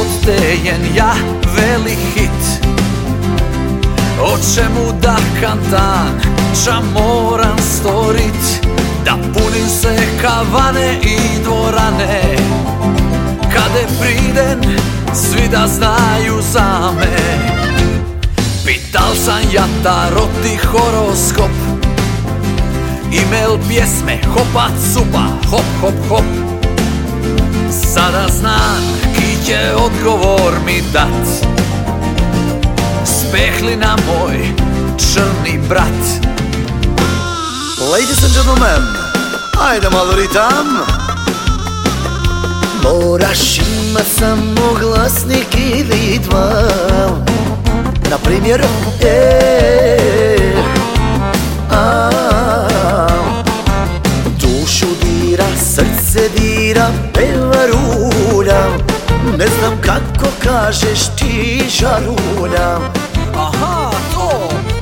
odtejen ja veli hit. O čemu da kantan, ča moram storit, da punim se kavane i dvorane. Kade priden, svi da znaju za me. Pital sam ja tarot i horoskop, email pjesme, hopa cupa, hop hop hop. Sada znam ki će odgovor mi dat, spehlina moj črni brat. Ladies and gentlemen, ajde malo ritam. Moraš imat samo glasnik ili dva, na primjer dušu dira, srce dira, peva rulja, ne znam kako kažeš ti žarulja. Aha, to!